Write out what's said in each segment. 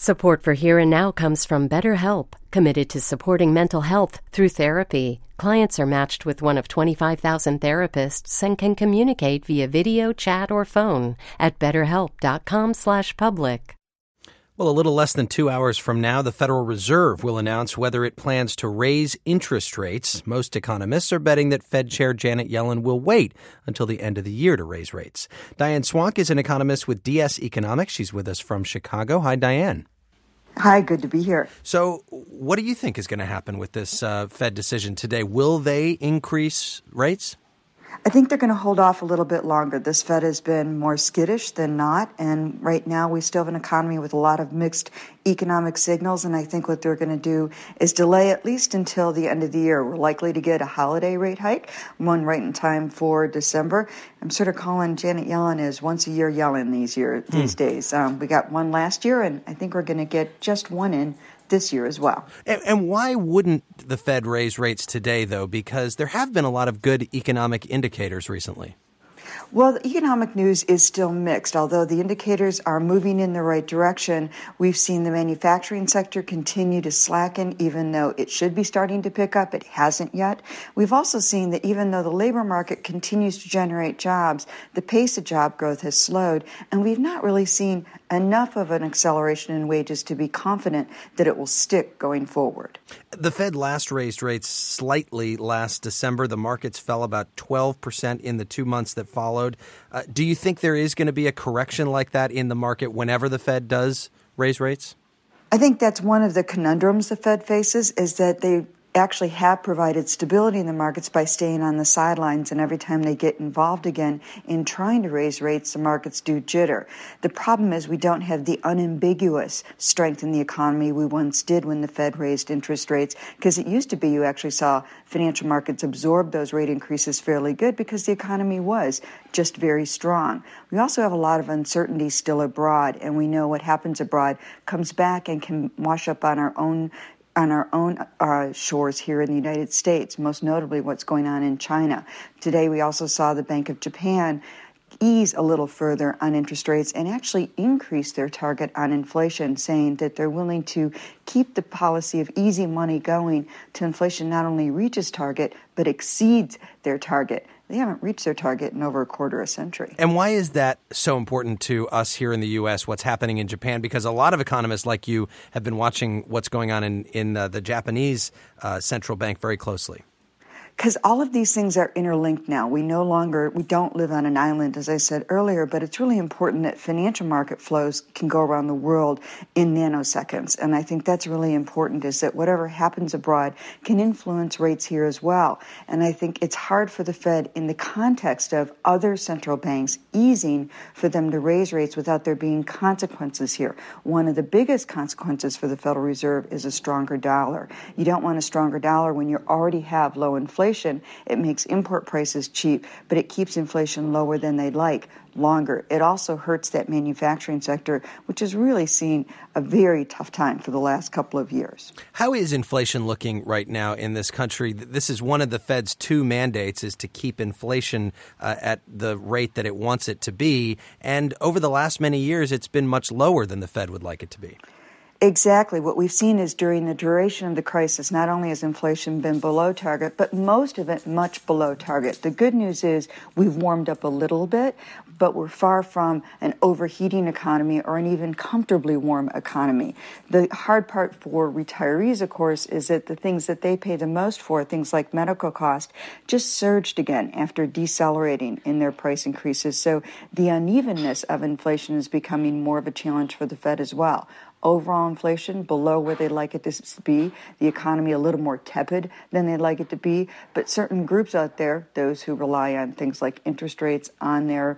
Support for Here and Now comes from BetterHelp, committed to supporting mental health through therapy. Clients are matched with one of 25,000 therapists and can communicate via video, chat, or phone at betterhelp.com/public. Well, a little less than 2 hours from now, the Federal Reserve will announce whether it plans to raise interest rates. Most economists are betting that Fed Chair Janet Yellen will wait until the end of the year to raise rates. Diane Swonk is an economist with DS Economics. She's with us from Chicago. Hi, Diane. Hi, good to be here. So what do you think is going to happen with this Fed decision today? Will they increase rates? I think they're going to hold off a little bit longer. This Fed has been more skittish than not, and right now we still have an economy with a lot of mixed economic signals, and I think what they're going to do is delay at least until the end of the year. We're likely to get a holiday rate hike, one right in time for December. I'm sort of calling Janet Yellen as once-a-year Yellen these days. We got one last year, and I think we're going to get just one in this year as well. And why wouldn't the Fed raise rates today, though? Because there have been a lot of good economic indicators recently. Well, the economic news is still mixed. Although the indicators are moving in the right direction, we've seen the manufacturing sector continue to slacken, even though it should be starting to pick up. It hasn't yet. We've also seen that even though the labor market continues to generate jobs, the pace of job growth has slowed, and we've not really seen enough of an acceleration in wages to be confident that it will stick going forward. The Fed last raised rates slightly last December. The markets fell about 12% in the 2 months that followed. Do you think there is going to be a correction like that in the market whenever the Fed does raise rates? I think that's one of the conundrums the Fed faces, is that they actually have provided stability in the markets by staying on the sidelines, and every time they get involved again in trying to raise rates, the markets do jitter. The problem is we don't have the unambiguous strength in the economy we once did when the Fed raised interest rates, because it used to be you actually saw financial markets absorb those rate increases fairly good because the economy was just very strong. We also have a lot of uncertainty still abroad, and we know what happens abroad comes back and can wash up on our own shores here in the United States, most notably what's going on in China. Today, we also saw the Bank of Japan ease a little further on interest rates and actually increase their target on inflation, saying that they're willing to keep the policy of easy money going till inflation not only reaches target, but exceeds their target. They haven't reached their target in over a quarter of a century. And why is that so important to us here in the U.S., what's happening in Japan? Because a lot of economists like you have been watching what's going on in the Japanese central bank very closely. Because all of these things are interlinked now. We don't live on an island, as I said earlier, but it's really important that financial market flows can go around the world in nanoseconds. And I think that's really important, is that whatever happens abroad can influence rates here as well. And I think it's hard for the Fed, in the context of other central banks easing, for them to raise rates without there being consequences here. One of the biggest consequences for the Federal Reserve is a stronger dollar. You don't want a stronger dollar when you already have low inflation. It makes import prices cheap, but it keeps inflation lower than they'd like longer. It also hurts that manufacturing sector, which has really seen a very tough time for the last couple of years. How is inflation looking right now in this country? This is one of the Fed's two mandates, is to keep inflation at the rate that it wants it to be. And over the last many years, it's been much lower than the Fed would like it to be. Exactly. What we've seen is during the duration of the crisis, not only has inflation been below target, but most of it much below target. The good news is we've warmed up a little bit, but we're far from an overheating economy or an even comfortably warm economy. The hard part for retirees, of course, is that the things that they pay the most for, things like medical cost, just surged again after decelerating in their price increases. So the unevenness of inflation is becoming more of a challenge for the Fed as well. Overall inflation below where they'd like it to be, the economy a little more tepid than they'd like it to be, but certain groups out there, those who rely on things like interest rates on their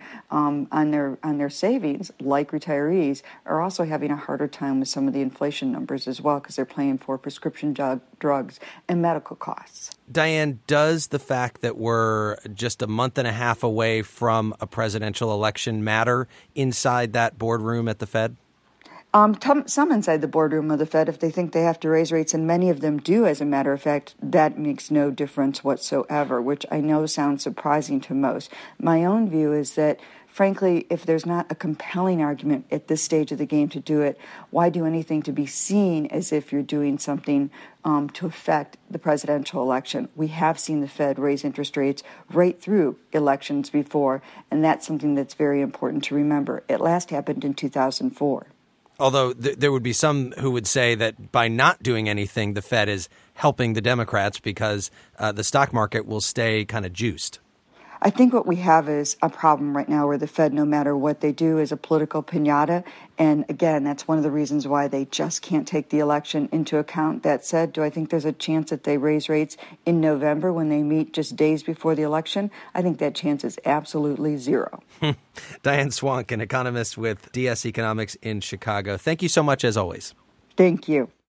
savings, like retirees, are also having a harder time with some of the inflation numbers as well, because they're paying for prescription drugs and medical costs. Diane, does the fact that we're just a month and a half away from a presidential election matter inside that boardroom at the Fed? Some inside the boardroom of the Fed, if they think they have to raise rates, and many of them do, as a matter of fact, that makes no difference whatsoever, which I know sounds surprising to most. My own view is that frankly, if there's not a compelling argument at this stage of the game to do it, why do anything to be seen as if you're doing something to affect the presidential election? We have seen the Fed raise interest rates right through elections before, and that's something that's very important to remember. It last happened in 2004. Although there would be some who would say that by not doing anything, the Fed is helping the Democrats because the stock market will stay kind of juiced. I think what we have is a problem right now where the Fed, no matter what they do, is a political piñata. And again, that's one of the reasons why they just can't take the election into account. That said, do I think there's a chance that they raise rates in November when they meet just days before the election? I think that chance is absolutely zero. Diane Swonk, an economist with DS Economics in Chicago. Thank you so much, as always. Thank you.